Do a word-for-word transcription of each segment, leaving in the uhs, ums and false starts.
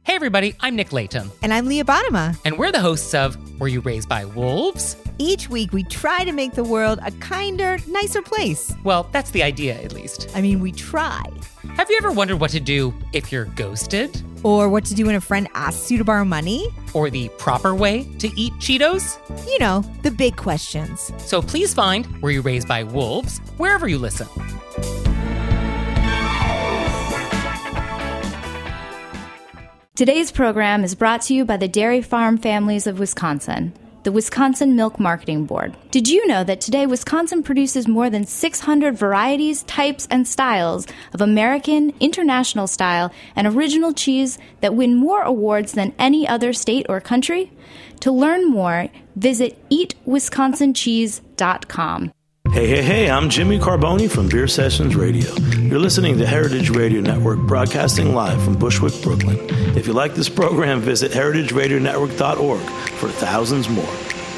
Hey everybody, I'm Nick Layton. And I'm Leah Bottima. And we're the hosts of Were You Raised by Wolves? Each week we try to make the world a kinder, nicer place. Well, that's the idea, at least. I mean, we try. Have you ever wondered what to do if you're ghosted? Or what to do when a friend asks you to borrow money? Or the proper way to eat Cheetos? You know, the big questions. So please find Were You Raised by Wolves wherever you listen. Today's program is brought to you by the Dairy Farm Families of Wisconsin, the Wisconsin Milk Marketing Board. Did you know that today Wisconsin produces more than six hundred varieties, types, and styles of American, international style, and original cheese that win more awards than any other state or country? To learn more, visit eat wisconsin cheese dot com. Hey, hey, hey, I'm Jimmy Carboni from Beer Sessions Radio. You're listening to Heritage Radio Network, broadcasting live from Bushwick, Brooklyn. If you like this program, visit heritage radio network dot org for thousands more.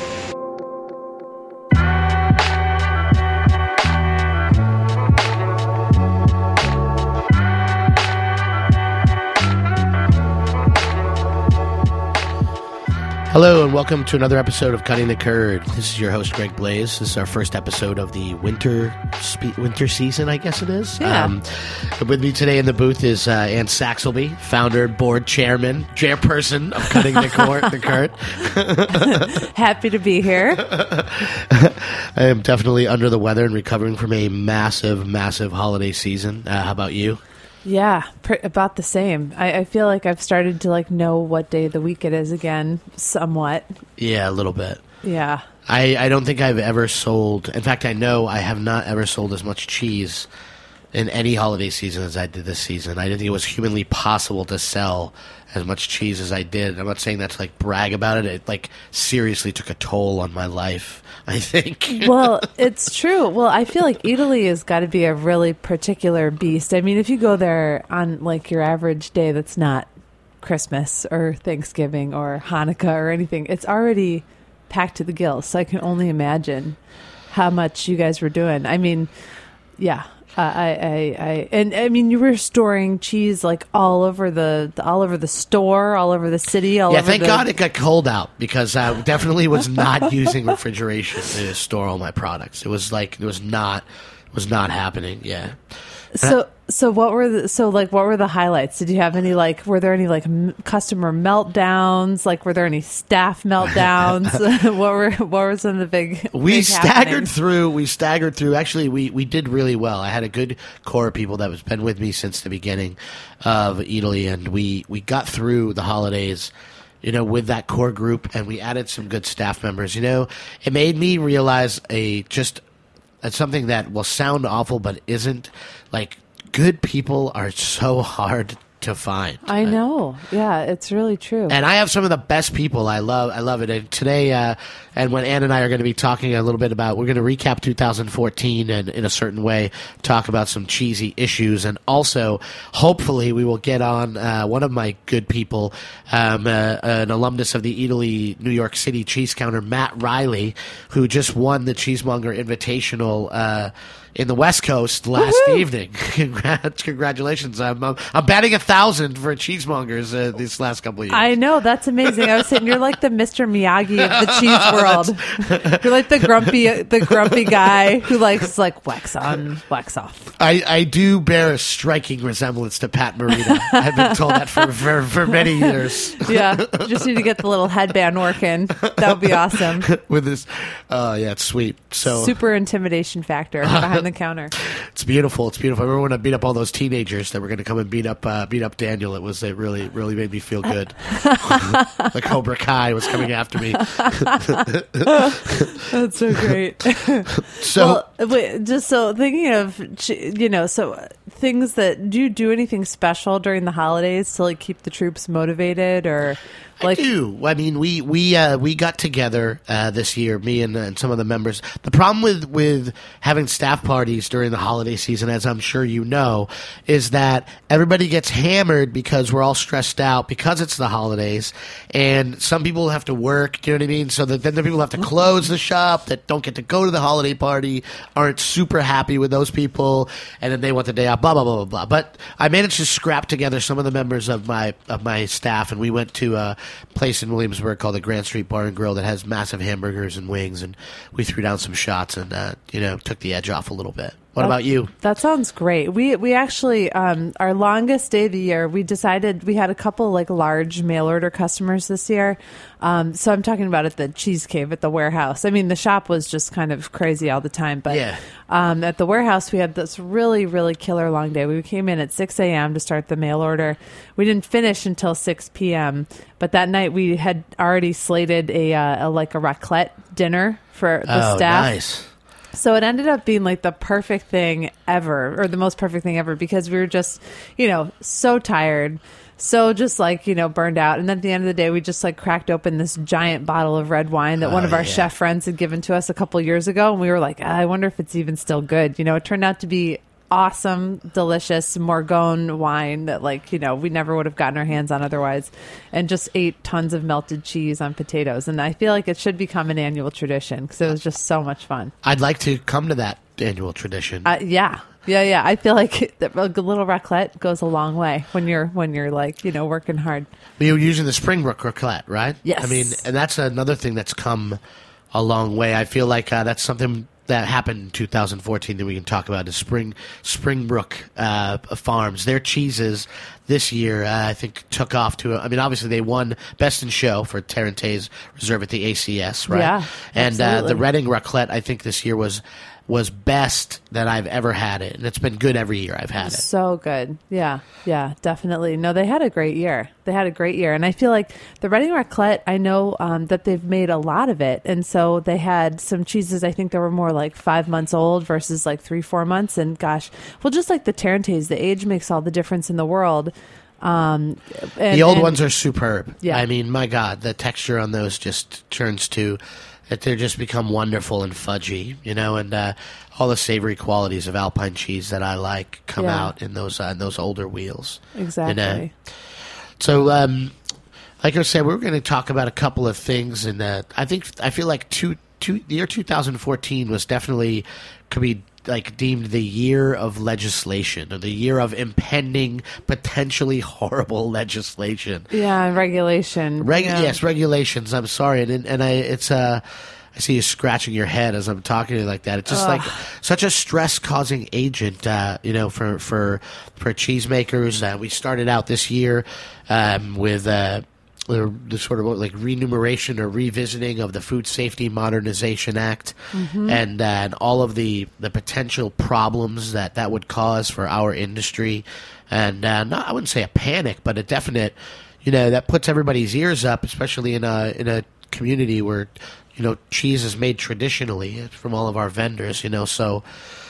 Hello and welcome to another episode of Cutting the Curd. This is your host, Greg Blaze. This is our first episode of the winter spe- winter season, I guess it is. Yeah. Um, with me today in the booth is uh, Ann Saxelby, founder, board chairman, chairperson of Cutting the, Cor- the Curd. Happy to be here. I am definitely under the weather and recovering from a massive, massive holiday season. Uh, how about you? Yeah, pr- about the same. I, I feel like I've started to like know what day of the week it is again, somewhat. Yeah, a little bit. Yeah. I, I don't think I've ever sold, in fact, I know I have not ever sold as much cheese in any holiday season as I did this season. I didn't think it was humanly possible to sell as much cheese as I did. I'm not saying that to like brag about it. It like seriously took a toll on my life, I think. Well, it's true. Well, I feel like Italy has got to be a really particular beast. I mean, if you go there on like your average day that's not Christmas or Thanksgiving or Hanukkah or anything, it's already packed to the gills. So I can only imagine how much you guys were doing. I mean, yeah. Uh, I, I, I, and I mean, you were storing cheese like all over the, the all over the store, all over the city. All yeah, over thank the... God it got cold out because I definitely was not using refrigeration to store all my products. It was like it was not it was not happening. Yeah. So, so what were the, so like what were the highlights? Did you have any like were there any like m- customer meltdowns? Like were there any staff meltdowns? what were what were some of the big? We big staggered happenings? through. We staggered through. Actually, we, we did really well. I had a good core of people that has been with me since the beginning of Italy, and we, we got through the holidays, you know, with that core group, and we added some good staff members. You know, it made me realize a just uh, something that will sound awful, but isn't. Like, good people are so hard to find. I know. Yeah, it's really true. And I have some of the best people. I love I love it. And today, uh, and when Ann and I are going to be talking a little bit about, we're going to recap two thousand fourteen and in a certain way talk about some cheesy issues. And also, hopefully, we will get on uh, one of my good people, um, uh, an alumnus of the Italy, New York City cheese counter, Matt Riley, who just won the Cheesemonger Invitational uh in the West Coast last Woo-hoo! evening. Congrats, congratulations. I'm, I'm, I'm batting a thousand for cheesemongers uh, these last couple of years. I know, that's amazing. I was saying you're like the Mister Miyagi of the cheese world. You're like the grumpy the grumpy guy who likes like wax on, wax off. I, I do bear a striking resemblance to Pat Morita. I've been told that for, for, for many years. Yeah, just need to get the little headband working. That would be awesome. With this, oh uh, yeah, it's sweet. So super intimidation factor behind the counter. It's beautiful. It's beautiful. I remember when I beat up all those teenagers that were going to come and beat up uh, beat up Daniel. It was it really really made me feel good. Like Cobra Kai was coming after me. That's so great. So well, wait, just so thinking of you know, so things that do you do anything special during the holidays to like keep the troops motivated or? Like, I do. I mean, we we uh, we got together uh, this year, me and, and some of the members. The problem with, with having staff parties during the holiday season, as I'm sure you know, is that everybody gets hammered because we're all stressed out because it's the holidays, and some people have to work, do you know what I mean? So that then the people have to close the shop that don't get to go to the holiday party, aren't super happy with those people, and then they want the day off, blah, blah, blah, blah, blah. But I managed to scrap together some of the members of my of my staff, and we went to a place in Williamsburg called the Grand Street Bar and Grill that has massive hamburgers and wings, and we threw down some shots and, uh, you know, took the edge off a little bit. What about you? That sounds great. We we actually, um, our longest day of the year, we decided we had a couple like large mail order customers this year. Um, so I'm talking about at the Cheese Cave at the warehouse. I mean, the shop was just kind of crazy all the time. But yeah. um, at the warehouse, we had this really, really killer long day. We came in at six a.m. to start the mail order. We didn't finish until six p.m. But that night we had already slated a, uh, a like a raclette dinner for the oh, staff. Nice. So it ended up being like the perfect thing ever, or the most perfect thing ever, because we were just, you know, so tired, so just like, you know, burned out. And then at the end of the day, we just like cracked open this giant bottle of red wine that oh, one of our yeah. chef friends had given to us a couple years ago. And we were like, ah, I wonder if it's even still good. You know, it turned out to be awesome, delicious Morgone wine that, like, you know, we never would have gotten our hands on otherwise, and just ate tons of melted cheese on potatoes. And I feel like it should become an annual tradition because it was just so much fun. I'd like to come to that annual tradition. Uh, yeah. Yeah, yeah. I feel like a little raclette goes a long way when you're when you're like, you know, working hard. You're using the Springbrook raclette, right? Yes. I mean, and that's another thing that's come a long way. I feel like uh, that's something that happened in two thousand fourteen that we can talk about is Spring Springbrook uh, Farms. Their cheeses this year, uh, I think, took off to. A, I mean, obviously they won Best in Show for Tarentaise Reserve at the A C S, right? Yeah, and uh, the absolutely. Reading raclette, I think, this year was was best that I've ever had it, and it's been good every year I've had it. So good. Yeah, yeah, definitely. No, they had a great year. They had a great year. And I feel like the Reading raclette, I know um, that they've made a lot of it. And so they had some cheeses, I think, that were more like five months old versus like three, four months. And gosh, well, just like the Tarentaise, the age makes all the difference in the world. Um, and, the old and, ones are superb. Yeah. I mean, my God, the texture on those just turns to... that they're just become wonderful and fudgy, you know, and uh, all the savory qualities of Alpine cheese that I like come Yeah. out in those uh, in those older wheels. Exactly. You know? So, um, like I said, we're going to talk about a couple of things, and uh, I think I feel like two, two, the year two thousand fourteen was definitely could be like deemed the year of legislation, or the year of impending, potentially horrible legislation. Yeah, and regulation. Reg- yeah. Yes, regulations. I'm sorry, and and I it's uh, I see you scratching your head as I'm talking to you like that. It's just Ugh. like such a stress-causing agent, uh, you know, for for for cheesemakers. Uh, we started out this year um, with. Uh, the, the sort of like remuneration or revisiting of the Food Safety Modernization Act, Mm-hmm. and, uh, and all of the, the potential problems that that would cause for our industry, and uh, not I wouldn't say a panic, but a definite, you know, that puts everybody's ears up, especially in a in a community where, you know, cheese is made traditionally from all of our vendors, you know, so.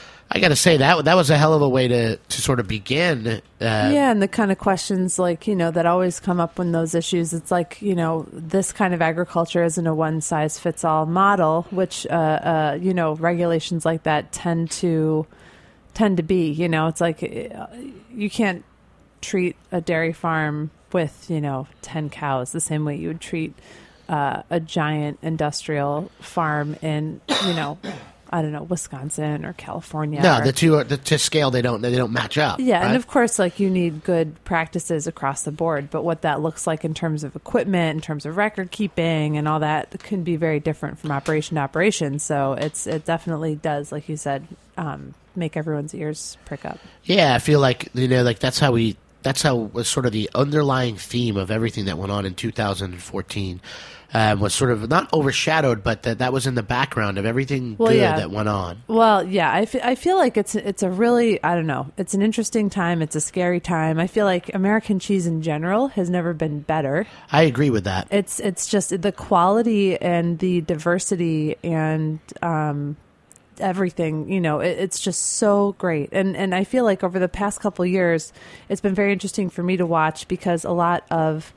I got to say that that was a hell of a way to, to sort of begin. Uh, Yeah, and the kind of questions like, you know, that always come up when those issues, it's like, you know, this kind of agriculture isn't a one-size-fits-all model, which, uh, uh, you know, regulations like that tend to tend to be, you know, it's like uh, you can't treat a dairy farm with, you know, ten cows the same way you would treat uh, a giant industrial farm in, you know, I don't know, Wisconsin or California. No, or, the two are, the, to scale they don't they don't match up. yeah, right? and of course, like you need good practices across the board, but what that looks like in terms of equipment, in terms of record keeping, and all that can be very different from operation to operation. So it's it definitely does, like you said, um, make everyone's ears prick up. Yeah, I feel like you know, like that's how we that's how was sort of the underlying theme of everything that went on in two thousand fourteen. Um, was sort of not overshadowed, but that that was in the background of everything Well, good yeah. that went on. Well, yeah, I, f- I feel like it's it's a really, I don't know, it's an interesting time. It's a scary time. I feel like American cheese in general has never been better. I agree with that. It's it's just the quality and the diversity and um, everything, you know, it, it's just so great. And and I feel like over the past couple of years, it's been very interesting for me to watch because a lot of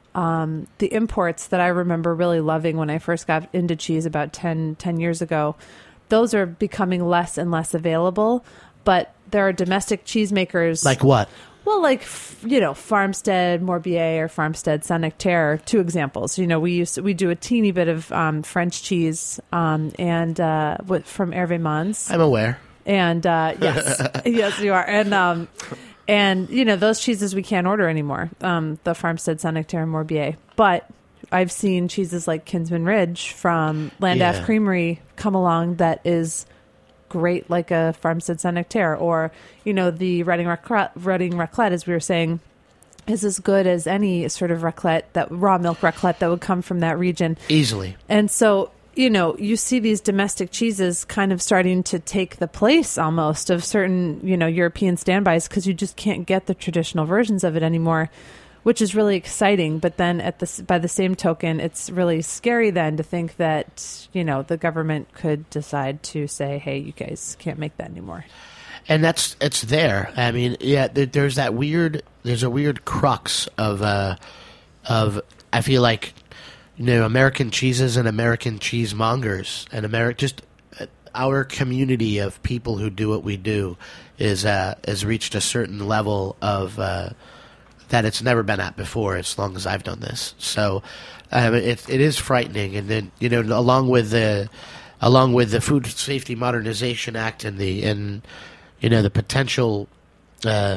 um, the imports that I remember really loving when I first got into cheese about ten, ten years ago, those are becoming less and less available. But there are domestic cheesemakers. Like what? Well, like, you know, Farmstead Morbier or Farmstead Saint-Nectaire, two examples. You know, we used to, we do a teeny bit of um, French cheese um, and uh, with, from Hervé Mons. I'm aware. And uh, yes, yes, you are. And, um, and you know, those cheeses we can't order anymore, um, the Farmstead Saint-Nectaire and Morbier. But I've seen cheeses like Kinsman Ridge from Landaf Yeah. Creamery come along that is great, like a Farmstead Saint-Nectaire, or you know the Reading raclette, Reading raclette, as we were saying, is as good as any sort of raclette, that raw milk raclette that would come from that region Easily. And so you know you see these domestic cheeses kind of starting to take the place almost of certain you know European standbys because you just can't get the traditional versions of it anymore, which is really exciting. But then at the by the same token, it's really scary then to think that, you know, the government could decide to say, hey, you guys can't make that anymore. And that's it's there. I mean, yeah, there, there's that weird. There's a weird crux of uh, of I feel like, you know, American cheeses and American cheesemongers and America, just uh, our community of people who do what we do is uh, has reached a certain level of uh, that it's never been at before. As long as I've done this, so um, it it is frightening. And then, you know, along with the along with the Food Safety Modernization Act and the and you know the potential. Uh,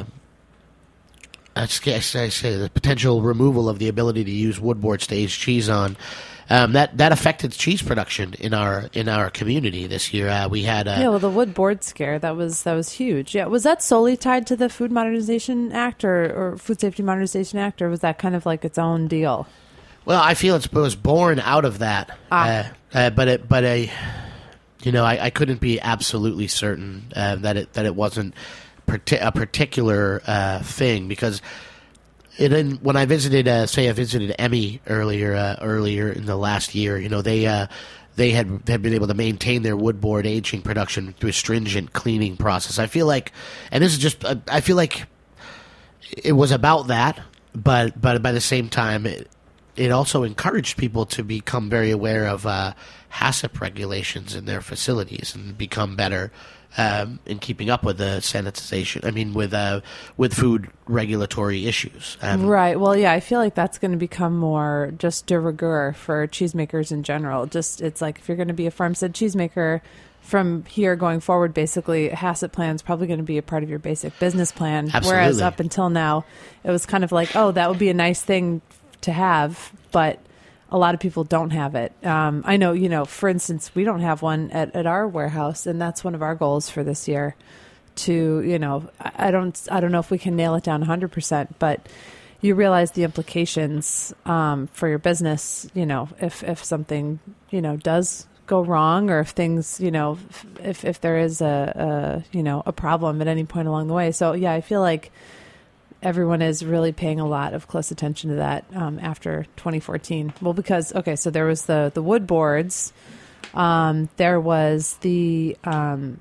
I say, I say the potential removal of the ability to use wood boards to age cheese on, um, that that affected cheese production in our in our community this year. Uh, we had a, yeah, well, the wood board scare that was that was huge. Yeah, was that solely tied to the Food Modernization Act or, or Food Safety Modernization Act, or was that kind of like its own deal? Well, I feel it's, it was born out of that, Ah. uh, uh, but it, but I, you know, I, I couldn't be absolutely certain uh, that it that it wasn't parti- a particular uh, thing because. It, in, when I visited, uh, say, I visited Emmy earlier, uh, earlier in the last year. You know, they uh, they had had been able to maintain their wood board aging production through a stringent cleaning process. I feel like, and this is just, uh, I feel like it was about that, but but by the same time, it, it also encouraged people to become very aware of uh, HACCP regulations in their facilities and become better. Um, in keeping up with the sanitization, I mean, with uh, with food regulatory issues. Um, Right. Well, yeah, I feel like that's going to become more just de rigueur for cheesemakers in general. Just it's like if you're going to be a farmstead cheesemaker from here going forward, basically, a HACCP plan is probably going to be a part of your basic business plan. Absolutely. Whereas up until now, it was kind of like, oh, that would be a nice thing to have, but a lot of people don't have it. Um, I know, you know, for instance, we don't have one at, at our warehouse, and that's one of our goals for this year. To, you know, I, I don't, I don't know if we can nail it down one hundred percent, but you realize the implications um, for your business. You know, if if something, you know, does go wrong, or if things, you know, if if there is a, a you know a problem at any point along the way. So yeah, I feel like everyone is really paying a lot of close attention to that um, after twenty fourteen. Well, because, okay, so there was the, the wood boards. Um, there was the um,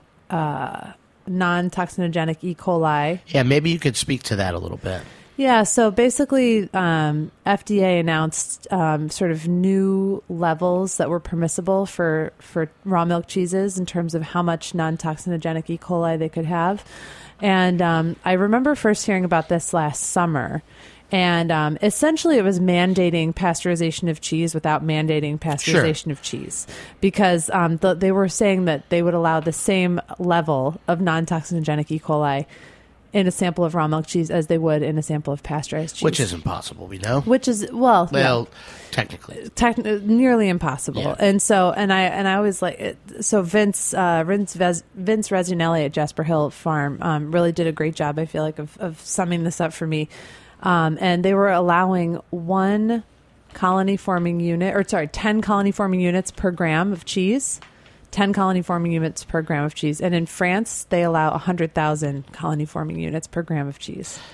uh, non-toxinogenic E. coli. yeah, maybe you could speak to that a little bit. Yeah, so basically um, F D A announced um, sort of new levels that were permissible for, for raw milk cheeses in terms of how much non-toxinogenic E. coli they could have. And um, I remember first hearing about this last summer. And um, essentially it was mandating pasteurization of cheese without mandating pasteurization Sure. of cheese. Because um, the, they were saying that they would allow the same level of non-toxinogenic E. coli in a sample of raw milk cheese as they would in a sample of pasteurized cheese. Which is impossible, we know. Which is, well... Well, yeah. technically. Techn- nearly impossible. Yeah. And so, and I, and I always like it. So Vince, uh, Vince, Vez, Vince Resinelli at Jasper Hill Farm, um, really did a great job, I feel like, of, of summing this up for me. Um, and they were allowing one colony forming unit, or sorry, ten colony forming units per gram of cheese, ten colony forming units per gram of cheese. And in France, they allow one hundred thousand colony forming units per gram of cheese.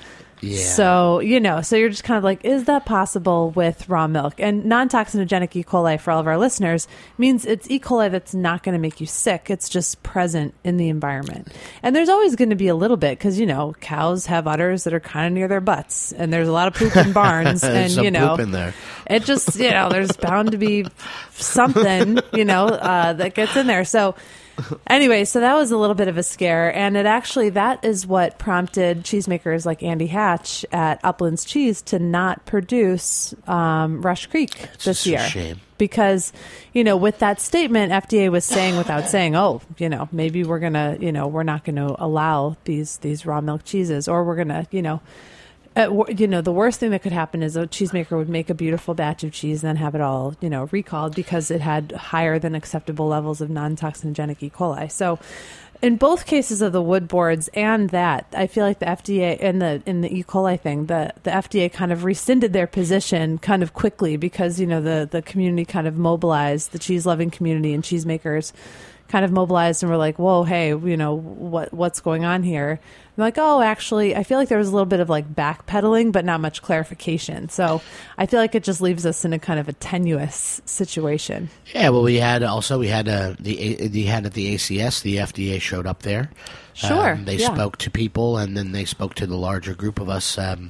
Yeah. So, you know, so you're just kind of like, is that possible with raw milk? And non-toxinogenic E. coli, for all of our listeners, means it's E. coli that's not going to make you sick. It's just present in the environment. And there's always going to be a little bit because, you know, cows have udders that are kind of near their butts. And there's a lot of poop in barns. and, some you know, poop in there. It just, you know, there's bound to be something, you know, uh, that gets in there. So, anyway, so that was a little bit of a scare, and it actually, that is what prompted cheesemakers like Andy Hatch at Uplands Cheese to not produce um, Rush Creek It's this just a year. shame. Because, you know, with that statement, F D A was saying without saying, oh, you know, maybe we're going to, you know, we're not going to allow these, these raw milk cheeses, or we're going to, you know, Uh, you know, the worst thing that could happen is a cheesemaker would make a beautiful batch of cheese and then have it all, you know, recalled because it had higher than acceptable levels of non-toxinogenic E. coli. So in both cases of the wood boards and that, I feel like the F D A in the in the E. coli thing, the, the F D A kind of rescinded their position kind of quickly because, you know, the, the community kind of mobilized, the cheese-loving community and cheesemakers kind of mobilized and were like, whoa, hey, you know, what what's going on here? And like, oh, actually, I feel like there was a little bit of like backpedaling, but not much clarification. So I feel like it just leaves us in a kind of a tenuous situation. Yeah, well, we had also we had uh, the we had at the A C S, the F D A showed up there. Sure, um, they yeah. spoke to people, and then they spoke to the larger group of us. Um,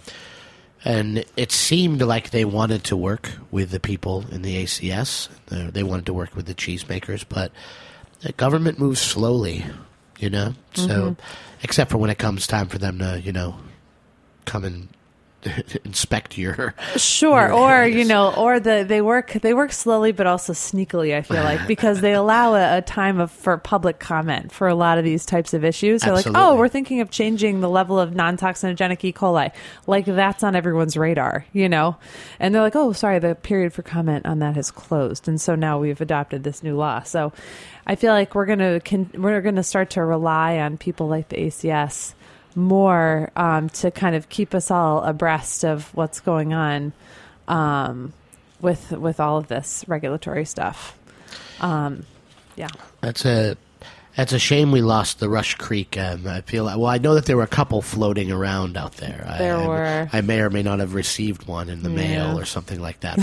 and it seemed like they wanted to work with the people in the A C S. Uh, they wanted to work with the cheesemakers, but the government moves slowly, you know. So, Mm-hmm. except for when it comes time for them to, you know, come and inspect your Sure, your or areas. you know, or the they work they work slowly but also sneakily. I feel like because they allow a, a time of for public comment for a lot of these types of issues. They're like, Absolutely. oh, we're thinking of changing the level of non-toxinogenic E. coli. Like that's on everyone's radar, you know. And they're like, oh, sorry, the period for comment on that has closed, and so now we've adopted this new law. So, I feel like we're gonna con- we're gonna start to rely on people like the A C S more um, to kind of keep us all abreast of what's going on um, with with all of this regulatory stuff. Um, yeah, That's a that's a shame we lost the Rush Creek. Um, I feel like, well, I know that there were a couple floating around out there. I- There I, were. I may or may not have received one in the Yeah. mail or something like that.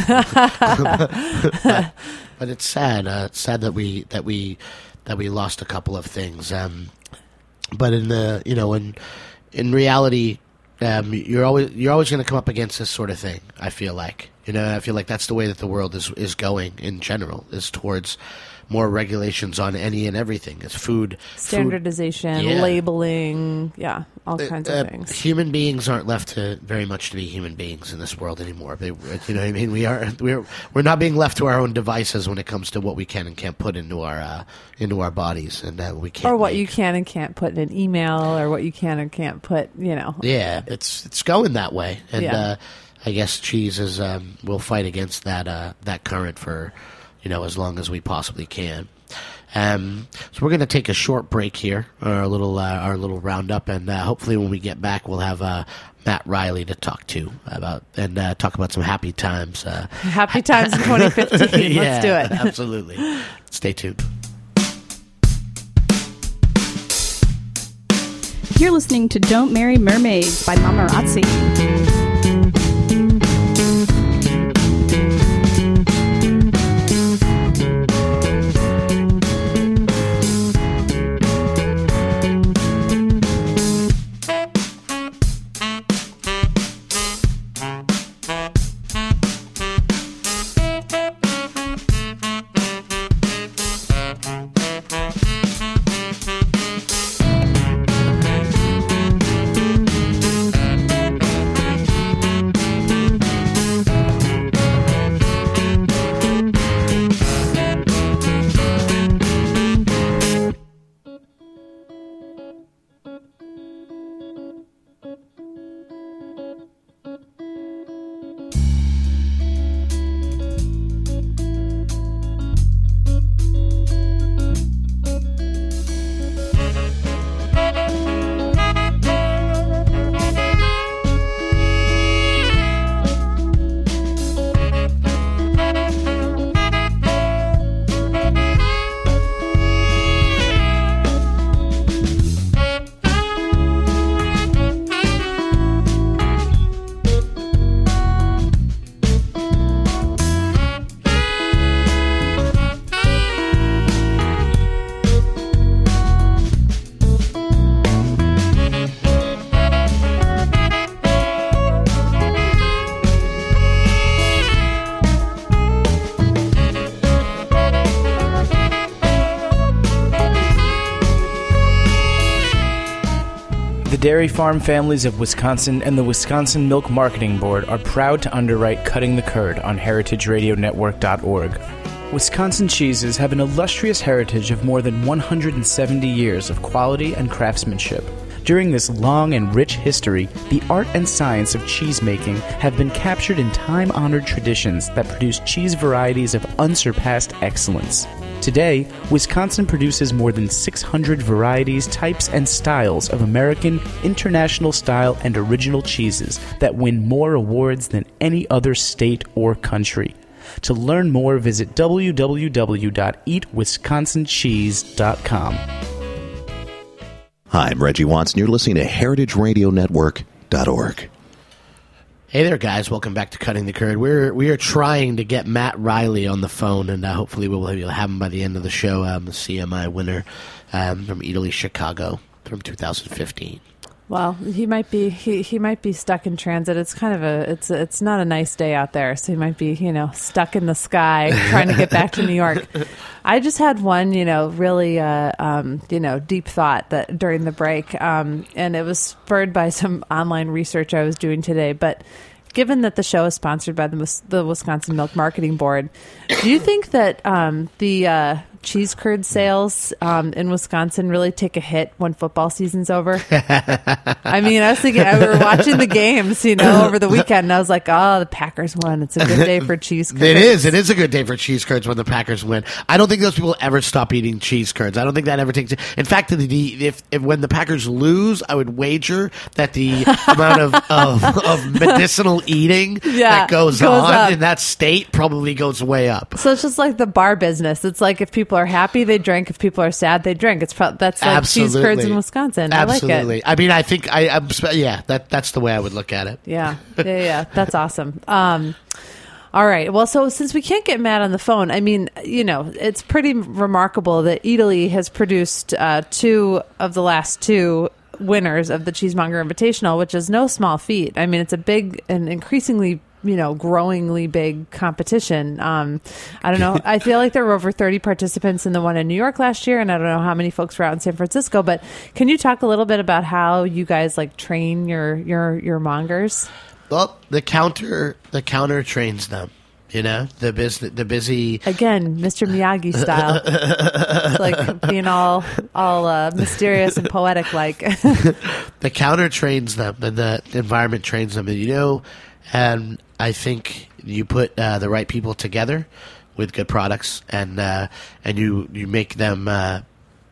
but, but it's sad. Uh, it's sad that we that we that we lost a couple of things. Um, but in the you know in in reality, um, you're always you're always going to come up against this sort of thing. I feel like you know I feel like that's the way that the world is is going in general, is towards more regulations on any and everything. It's food, standardization, food, yeah. labeling, yeah, all kinds Uh, of things. Human beings aren't left to very much to be human beings in this world anymore. They, you know what I mean? We are we're we're not being left to our own devices when it comes to what we can and can't put into our uh, into our bodies, and uh, we can't Or what make. you can and can't put in an email, or what you can and can't put, you know. Yeah, it's it's going that way, and Yeah. uh, I guess cheese is um, will fight against that uh, that current for you know as long as we possibly can. Um, so we're going to take a short break here, our little uh, our little roundup, and uh, hopefully when we get back, we'll have uh, Matt Riley to talk to about and uh, talk about some happy times. Uh, Happy times in twenty fifteen. yeah, Let's do it. Absolutely. Stay tuned. You're listening to Don't Marry Mermaids by Mamarazzi. Dairy Farm Families of Wisconsin and the Wisconsin Milk Marketing Board are proud to underwrite Cutting the Curd on heritage radio network dot org. Wisconsin cheeses have an illustrious heritage of more than one hundred seventy years of quality and craftsmanship. During this long and rich history, the art and science of cheesemaking have been captured in time-honored traditions that produce cheese varieties of unsurpassed excellence. Today, Wisconsin produces more than six hundred varieties, types, and styles of American, international style, and original cheeses that win more awards than any other state or country. To learn more, visit w w w dot eat wisconsin cheese dot com. Hi, I'm Reggie Watts, and you're listening to heritage radio network dot org. Hey there, guys. Welcome back to Cutting the Curd. We're we are trying to get Matt Riley on the phone, and uh, hopefully we'll have him by the end of the show. Um, the C M I winner um, from Italy, Chicago, from two thousand fifteen. Well, he might be he, he might be stuck in transit. It's kind of a it's a, it's not a nice day out there, so he might be you know stuck in the sky trying to get back to New York. I just had one you know really uh, um, you know deep thought that during the break, um, and it was spurred by some online research I was doing today. But given that the show is sponsored by the the Wisconsin Milk Marketing Board, do you think that um, the uh, cheese curd sales um, in Wisconsin really take a hit when football season's over? I mean, I was thinking, I were watching the games, you know, over the weekend, and I was like, oh, the Packers won. It's a good day for cheese curds. It is. It is a good day for cheese curds when the Packers win. I don't think those people ever stop eating cheese curds. I don't think that ever takes. In fact, the, the, if, if when the Packers lose, I would wager that the amount of, of, of medicinal eating yeah, that goes, goes on up. in that state probably goes way up. So it's just like the bar business. It's like if people are happy, they drink. If people are sad, they drink. It's pro- that's like Absolutely. cheese curds in Wisconsin. Absolutely. I like it. I mean, I think I, I'm, yeah, that that's the way I would look at it. Yeah, yeah, yeah. That's awesome. Um, all right. Well, so since we can't get Matt on the phone, I mean, you know, it's pretty remarkable that Italy has produced uh, two of the last two winners of the Cheesemonger Invitational, which is no small feat. I mean, it's a big and increasingly you know, growingly big competition. Um, I don't know. I feel like there were over thirty participants in the one in New York last year, and I don't know how many folks were out in San Francisco, but can you talk a little bit about how you guys like train your, your, your mongers? Well, the counter, the counter trains them. You know, the busy, the busy again, Mister Miyagi style, it's like being all all uh, mysterious and poetic. Like the counter trains them, and the environment trains them, and you know, and I think you put uh, the right people together with good products, and uh, and you you make them uh,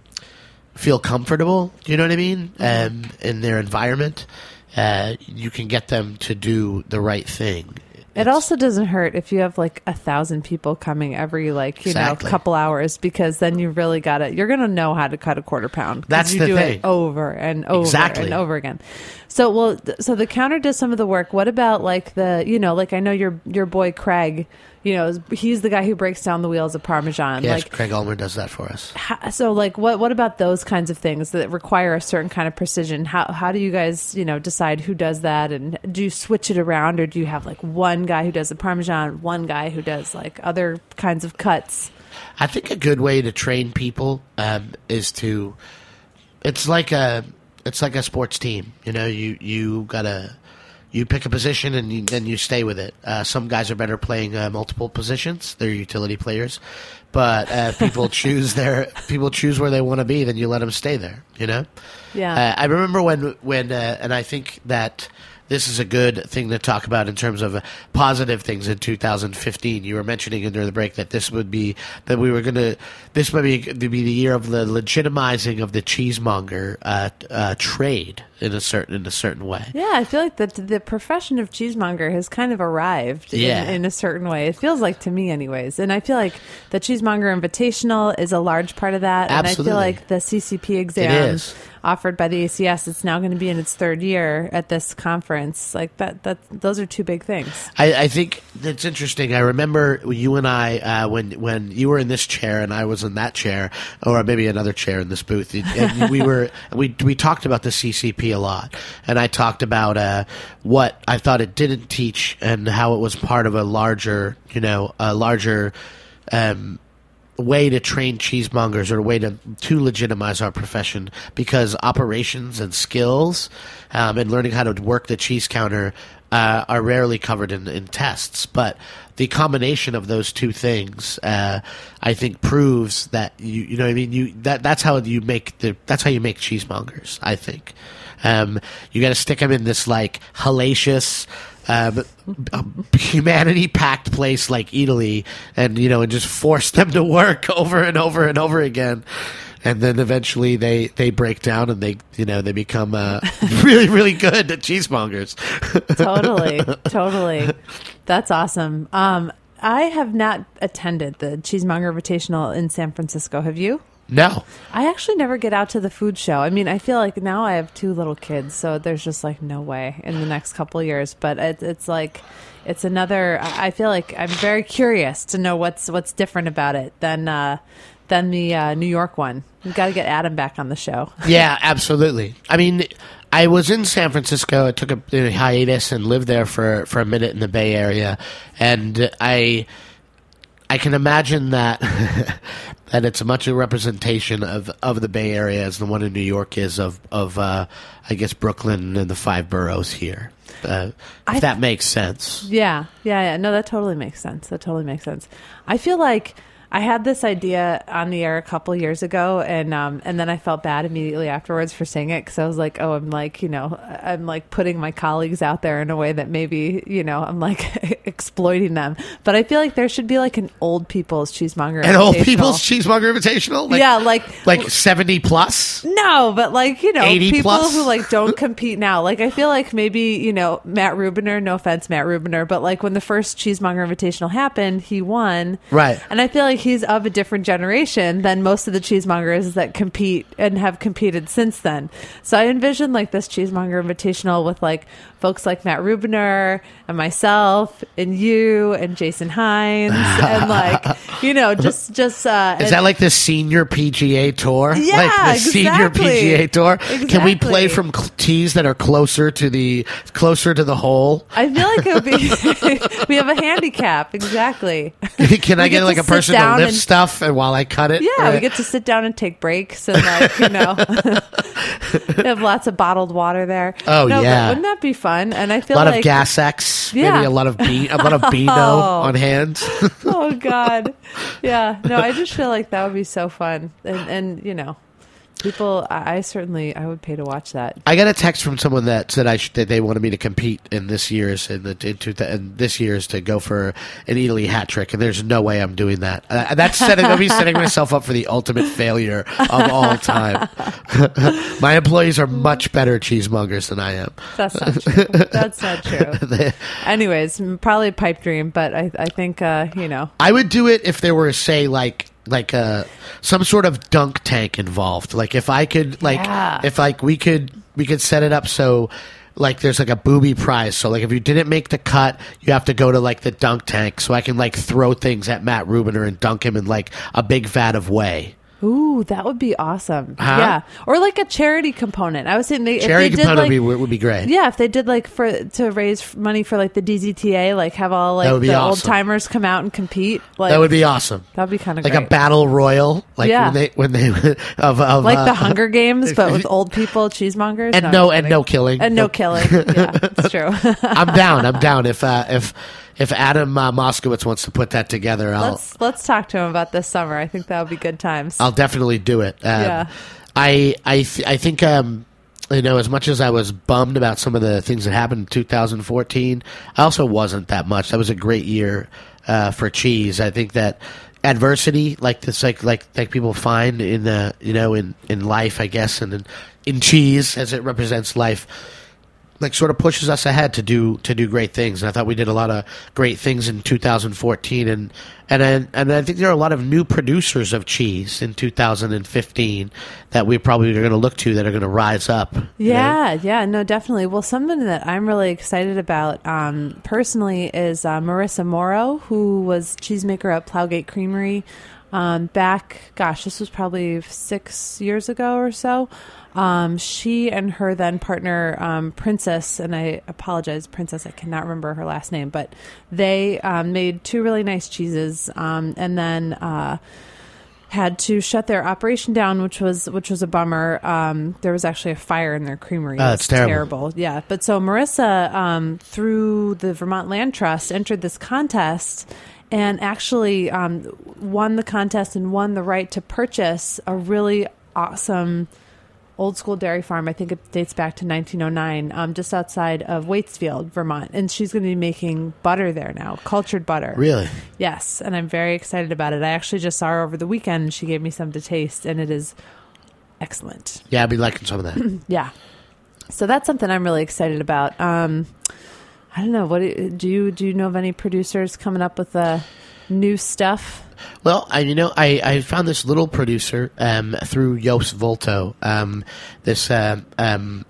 feel comfortable. You know what I mean? Mm-hmm. Um, in their environment, uh, you can get them to do the right thing. It also doesn't hurt if you have like a thousand people coming every like you exactly. know couple hours, because then you really got it. You're going to know how to cut a quarter pound. That's you the do thing. It over and over exactly. and over again. So well, th- so the counter does some of the work. What about like the you know like I know your your boy Craig. You know, he's the guy who breaks down the wheels of Parmesan. Yes, like, Craig Ulmer does that for us. How, so, like, what what about those kinds of things that require a certain kind of precision? How how do you guys, you know, decide who does that, and do you switch it around, or do you have like one guy who does the Parmesan, one guy who does like other kinds of cuts? I think a good way to train people um, is to. It's like a it's like a sports team. You know, you you gotta. You pick a position and you, then you stay with it. Uh, some guys are better playing uh, multiple positions; they're utility players. But uh, people choose their people choose where they want to be. Then you let them stay there. You know. Yeah. Uh, I remember when when uh, and I think that this is a good thing to talk about in terms of uh, positive things in two thousand fifteen. You were mentioning during the break that this would be that we were going to this would be to be the year of the legitimizing of the cheesemonger uh, uh, trade in a certain in a certain way. Yeah, I feel like the the profession of cheesemonger has kind of arrived yeah. in, in a certain way. It feels like to me, anyways. And I feel like the Cheesemonger Invitational is a large part of that. Absolutely. And I feel like the C C P exam offered by the A C S, it's now going to be in its third year at this conference. Like that, that those are two big things. I, I think it's interesting. I remember you and I uh, when when you were in this chair and I was in that chair, or maybe another chair in this booth. And we were we we talked about the C C P a lot, and I talked about uh, what I thought it didn't teach and how it was part of a larger, you know, a larger. Um, way to train cheesemongers or a way to to legitimize our profession, because operations and skills um, and learning how to work the cheese counter uh, are rarely covered in, in tests. But the combination of those two things, uh, I think, proves that you you know what I mean you that that's how you make the that's how you make cheesemongers. I think um, you got to stick them in this like hellacious, Um, humanity-packed place like Italy, and you know, and just force them to work over and over and over again, and then eventually they, they break down and they you know they become uh, really really good at cheesemongers. Totally, totally, that's awesome. Um, I have not attended the Cheesemonger Invitational in San Francisco. Have you? No. I actually never get out to the food show. I mean, I feel like now I have two little kids, so there's just like no way in the next couple of years. But it, it's like, it's another, I feel like I'm very curious to know what's what's different about it than, uh, than the uh, New York one. We've got to get Adam back on the show. Yeah, absolutely. I mean, I was in San Francisco. I took a, a hiatus and lived there for, for a minute in the Bay Area. And I... I can imagine that that it's much a representation of, of the Bay Area as the one in New York is of, of uh, I guess, Brooklyn and the five boroughs here. Uh, if I, that makes sense. Yeah, yeah, yeah. No, that totally makes sense. That totally makes sense. I feel like I had this idea on the air a couple years ago, and um, and then I felt bad immediately afterwards for saying it, because I was like, oh, I'm like, you know, I'm like putting my colleagues out there in a way that maybe, you know, I'm like exploiting them. But I feel like there should be like an old people's cheesemonger An old people's cheesemonger invitational? Like, yeah, like like seventy plus? No, but like, you know, eighty people plus? who like don't compete now. Like, I feel like maybe, you know, Matt Rubiner, no offense, Matt Rubiner, but like when the first Cheesemonger Invitational happened, he won. Right. And I feel like he's of a different generation than most of the cheesemongers that compete and have competed since then. So I envision like this Cheesemonger Invitational with like folks like Matt Rubiner and myself and you and Jason Hines and like, you know, just, just, uh, Is and, that like the senior P G A tour? Yeah, like the senior exactly. P G A tour? Exactly. Can we play from cl- tees that are closer to the closer to the hole? I feel like it would be, we have a handicap. Exactly. Can I We get, get like to a person sit to down lift and- stuff and while I cut it? Yeah, Uh, we get to sit down and take breaks and like, you know, we have lots of bottled water there. Oh, no, yeah. But wouldn't that be fun? And I feel a lot like of Gas X, Yeah. maybe a lot of bean, a lot of Beano Oh. on hand. Oh God. Yeah. No, I just feel like that would be so fun. And, and you know, people, I, I certainly, I would pay to watch that. I got a text from someone that said I sh- that they wanted me to compete in this year's in the in, two, in this year's to go for an Italy hat trick, and there's no way I'm doing that. Uh, that's setting I'll be setting myself up for the ultimate failure of all time. My employees are much better cheesemongers than I am. That's not true. That's not true. Anyways, probably a pipe dream, but I, I think, uh, you know. I would do it if there were, say, like like uh, some sort of dunk tank involved. Like if I could, like Yeah. if like we could we could set it up so like there's like a booby prize. So like if you didn't make the cut, you have to go to like the dunk tank, so I can like throw things at Matt Rubiner and dunk him in like a big vat of whey. Ooh, that would be awesome. Huh? Yeah. Or like a charity component. I was saying they, Charity if they did component like, would be would be great. yeah, if they did like for to raise money for like the D Z T A, like have all like That would be the awesome. old timers come out and compete. Like That would be awesome. That'd be kind of Like great. a battle royal, like Yeah. when they when they of, of like uh, the Hunger Games, but with old people, cheesemongers, and I'm no just and kidding. no killing and no killing. Yeah, it's true. I'm down. I'm down. If uh, if if Adam uh, Moskowitz wants to put that together, I'll let's let's talk to him about this summer. I think that would be good times. I'll definitely do it. Um, Yeah. I I th- I think um, you know, as much as I was bummed about some of the things that happened in two thousand fourteen, I also wasn't that much. That was a great year uh, for cheese. I think that adversity, like this, like like like people find in the you know in, in life, I guess, and in, in cheese as it represents life, like sort of pushes us ahead to do to do great things. And I thought we did a lot of great things in two thousand fourteen, and and I, and I think there are a lot of new producers of cheese in two thousand fifteen that we probably are going to look to that are going to rise up. you know? Yeah, yeah, no, definitely. Well, something that I'm really excited about um, personally is uh, Marissa Morrow, who was cheesemaker at Plowgate Creamery um, back, gosh, this was probably six years ago or so. Um, she and her then partner, um, Princess, and I apologize, Princess, I cannot remember her last name, but they um, made two really nice cheeses. Um, and then uh, had to shut their operation down, which was which was a bummer. Um, there was actually a fire in their creamery. Oh, that's terrible. terrible. Yeah, but so Marissa, um, through the Vermont Land Trust, entered this contest and actually um, won the contest and won the right to purchase a really awesome old school dairy farm. I think it dates back to nineteen oh nine, um, just outside of Waitsfield, Vermont. And she's going to be making butter there now, cultured butter. Really? Yes. And I'm very excited about it. I actually just saw her over the weekend and she gave me some to taste, and it is excellent. Yeah, I'd be liking some of that. Yeah. So that's something I'm really excited about. Um, I don't know. What do you do? You know of any producers coming up with uh, new stuff? Well, I, you know, I, I found this little producer um, through Jos Volto. Um, this uh, um,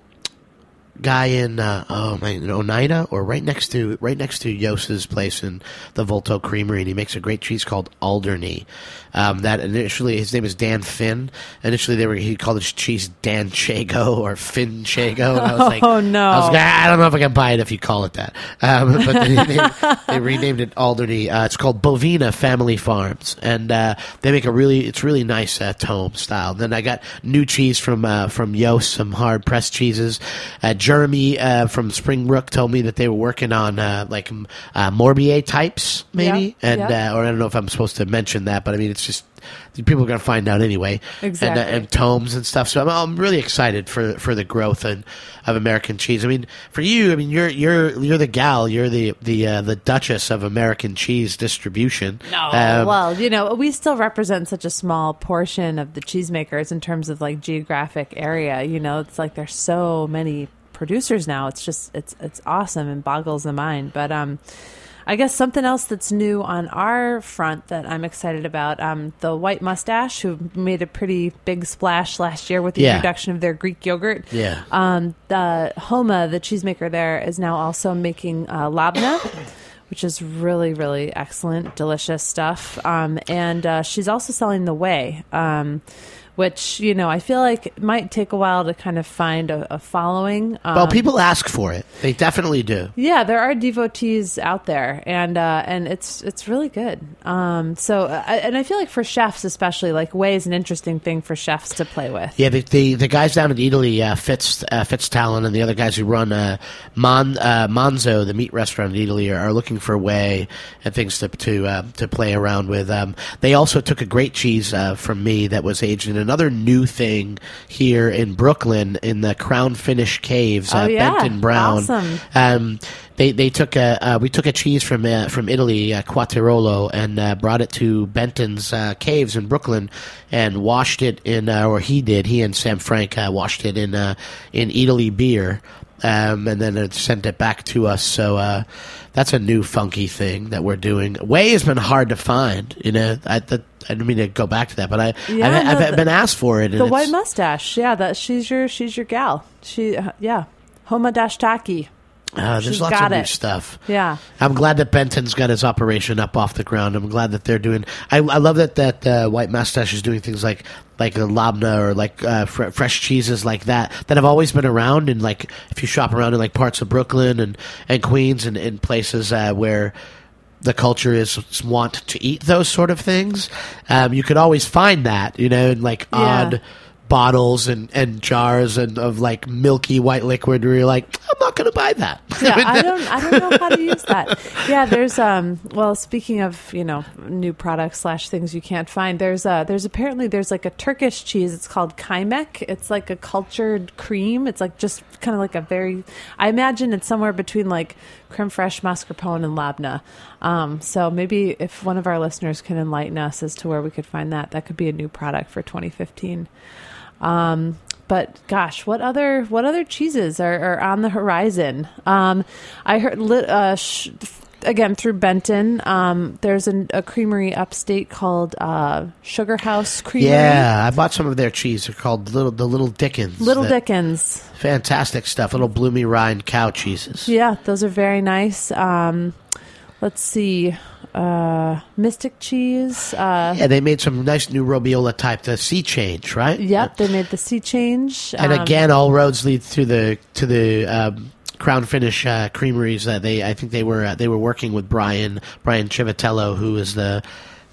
guy in uh, oh my Oneida, or right next to right next to Jos's place in the Volto Creamery, and he makes a great cheese called Alderney. Um, that initially his name is Dan Finn. Initially, they were he called his cheese Dan Chago or Finn Chago. And I was like, oh no, I was like, I don't know if I can buy it if you call it that. Um, but they, they, they renamed it Alderney. Uh, it's called Bovina Family Farms, and uh, they make a really it's really nice uh, tome style. Then I got new cheese from uh, from Jos, some hard pressed cheeses. Uh, Jeremy uh, from Springbrook told me that they were working on uh, like uh, Morbier types, maybe, yeah, and yeah. Uh, or I don't know if I'm supposed to mention that, but I mean it's just people are going to find out anyway. Exactly. And, uh, and tomes and stuff. So I'm, I'm really excited for for the growth and, of American cheese. I mean, for you, I mean you're you're you're the gal, you're the the uh, the Duchess of American cheese distribution. No, um, well, you know, we still represent such a small portion of the cheesemakers in terms of like geographic area. You know, it's like there's so many producers now. It's just it's it's awesome and boggles the mind. But um. I guess something else that's new on our front that I'm excited about, um, the White Mustache, who made a pretty big splash last year with the yeah. introduction of their Greek yogurt. Yeah. Um, the Homa, the cheesemaker there, is now also making uh, labna, which is really, really excellent, delicious stuff. Um, and uh, she's also selling the Whey, um, which, you know, I feel like it might take a while to kind of find a, a following. Um, well, people ask for it. They definitely do. Yeah, there are devotees out there, and uh, and it's it's really good. Um, so, uh, and I feel like for chefs especially, like Whey is an interesting thing for chefs to play with. Yeah, the the, the guys down in Italy, uh, Fitz uh, Fitztalon, and the other guys who run uh, Mon, uh, Monzo, the meat restaurant in Italy, are, are looking for Whey and things to to uh, to play around with. Um, they also took a great cheese uh, from me that was aged in another new thing here in Brooklyn in the Crown Finish Caves, uh, oh, yeah. Benton Brown. Awesome. Um, they they took a uh, we took a cheese from uh, from Italy, uh, Quattirolo, and uh, brought it to Benton's uh, Caves in Brooklyn, and washed it in, uh, or he did, he and Sam Frank uh, washed it in uh, in Italy beer. Um, and then it sent it back to us. So uh, that's a new funky thing that we're doing. Whey has been hard to find. You know, I, that, I didn't mean to go back to that, but I, Yeah, I've, no, I've the- been asked for it. And The it's- White Mustache, yeah, that she's your she's your gal. She, uh, yeah, Homa Dashtaki. Uh, there's She's lots got of new it. stuff. Yeah. I'm glad that Benton's got his operation up off the ground. I'm glad that they're doing. I, I love that that uh, White Mustache is doing things like like a labna or like uh, fr- fresh cheeses like that that have always been around. And like if you shop around in like parts of Brooklyn and and Queens and in places uh, where the culture is want to eat those sort of things, um, you could always find that, you know, in like Yeah. odd bottles and, and jars and of like milky white liquid where you're like, I'm not going to buy that. Yeah, I don't I don't know how to use that. Yeah, there's um well, speaking of, you know, new products slash things you can't find, there's uh there's apparently there's like a Turkish cheese, it's called kaymak. It's like a cultured cream. It's like just kind of like a very, I imagine it's somewhere between like creme fraiche, mascarpone, and labna. Um, so maybe if one of our listeners can enlighten us as to where we could find that, that could be a new product for twenty fifteen. Um, but gosh, what other what other cheeses are, are on the horizon? Um, I heard lit, uh, sh- again through Benton. Um, there's an, a creamery upstate called uh, Sugar House Creamery. Yeah, I bought some of their cheese. They're called Little the Little Dickens. Little That- Dickens. Fantastic stuff. Little bloomy rind cow cheeses. Yeah, those are very nice. Um, let's see. Uh, Mystic cheese. Uh, Yeah, they made some nice new Robiola type, the sea change, right? Yep, they made the sea change. And Um, again, all roads lead to the to the um, Crown Finish uh, creameries. That they, I think they were uh, they were working with Brian Brian Chivatello, who is the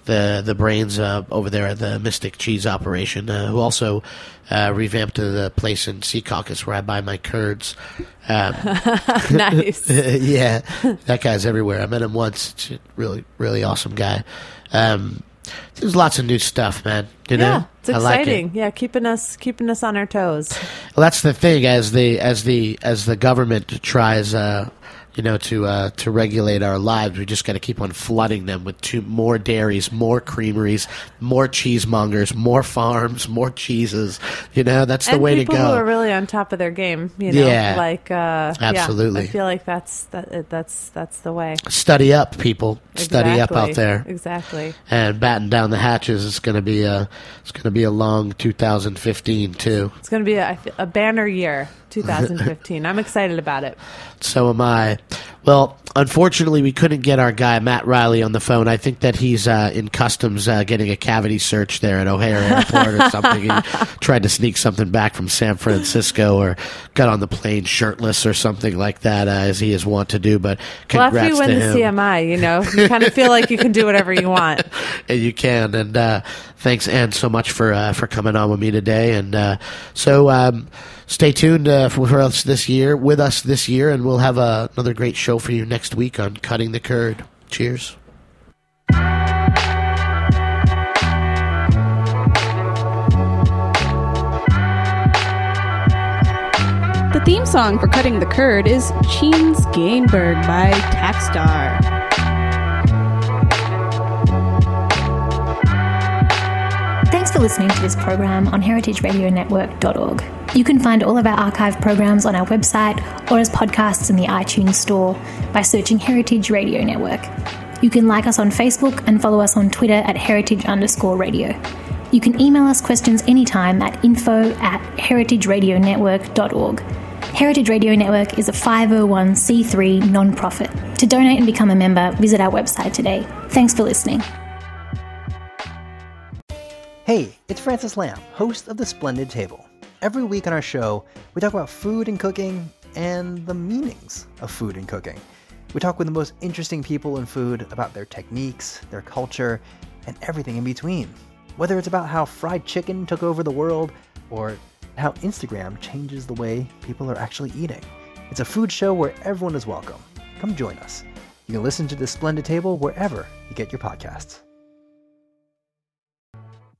the the brains uh, over there at the Mystic Cheese operation, uh, who also uh, revamped the place in Secaucus where I buy my curds. Um, Nice. Yeah, that guy's everywhere. I met him once. It's a really, really awesome guy. Um, there's lots of new stuff, man. You know? Yeah, it's I like exciting. it. Yeah, keeping us keeping us on our toes. Well, that's the thing. As the as the as the government tries, uh, you know, to uh, to regulate our lives, we just got to keep on flooding them with two, more dairies, more creameries, more cheesemongers, more farms, more cheeses. You know, that's the and way to people go. who are really on top of their game. You know, Yeah. like uh, Absolutely. Yeah, I feel like that's that, that's that's the way. Study up, people. Study up Exactly. out there. Exactly. And batten down the hatches. It's going to be a it's going to be a long two thousand fifteen too. It's going to be a, I feel- a banner year, two thousand fifteen. I'm excited about it. So am I. Well, unfortunately, we couldn't get our guy Matt Riley on the phone. I think that he's uh, in customs uh, getting a cavity search there at O'Hare Airport or something. He tried to sneak something back from San Francisco or got on the plane shirtless or something like that, uh, as he is wont to do. But Well, congrats after you win to the him. C M I, you know, you kind of feel like you can do whatever you want. And you can. And uh, thanks, Ann, so much for uh, for coming on with me today. And uh, so um, stay tuned uh, for, for us this year, with us this year, and we'll have uh, another great show for you next week on Cutting the Curd. Cheers. The theme song for Cutting the Curd is Cheens Gainberg by Taxstar. Thanks for listening to this program on heritage radio network dot org. You can find all of our archive programs on our website or as podcasts in the iTunes store by searching Heritage Radio Network. You can like us on Facebook and follow us on Twitter at heritage underscore radio. You can email us questions anytime at info at heritage radio network dot org. Heritage Radio Network is a five oh one c three non-profit. To donate and become a member, visit our website today. Thanks for listening. Hey, it's Francis Lamb, host of The Splendid Table. Every week on our show, we talk about food and cooking and the meanings of food and cooking. We talk with the most interesting people in food about their techniques, their culture, and everything in between. Whether it's about how fried chicken took over the world or how Instagram changes the way people are actually eating. It's a food show where everyone is welcome. Come join us. You can listen to The Splendid Table wherever you get your podcasts.